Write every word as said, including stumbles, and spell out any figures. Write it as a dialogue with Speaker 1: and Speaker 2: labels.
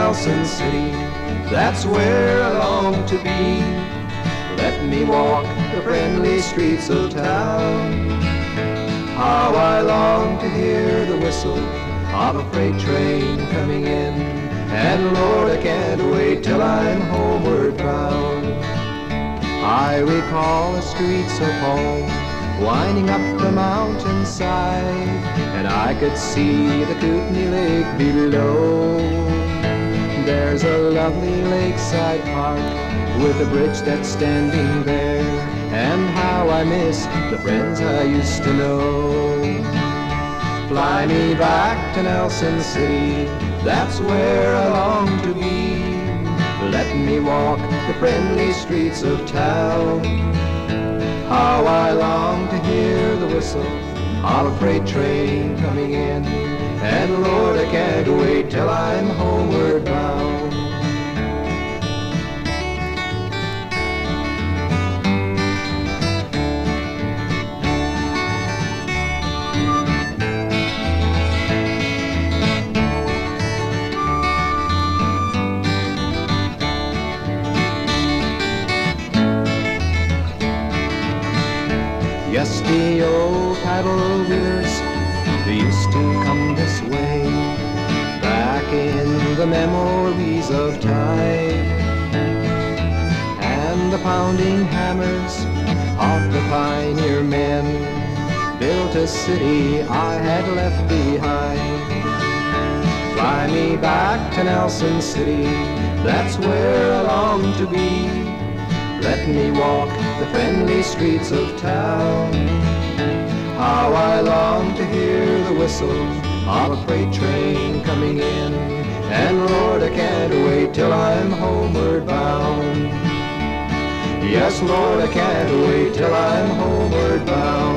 Speaker 1: Nelson City, that's where I long to be. Let me walk the friendly streets of town. How I long to hear the whistle of a freight train coming in, and Lord, I can't wait till I'm homeward bound. I recall the streets of home winding up the mountainside, and I could see the Kootenai Lake below. There's a lovely lakeside park with a bridge that's standing there, and how I miss the friends I used to know. Fly me back to Nelson City, that's where I long to be. Let me walk the friendly streets of town. How I long to hear the whistle of a freight train coming in, and Lord, I can't wait till I'm homeward bound. Yes, the old paddle wheelers, they used to come this way, back in the memories of time. And the pounding hammers of the pioneer men built a city I had left behind. Fly me back to Nelson City, that's where I long to be. Let me walk the friendly streets of town. How I long to hear the whistle of a freight train coming in, and Lord, I can't wait till I'm homeward bound. Yes, Lord, I can't wait till I'm homeward bound.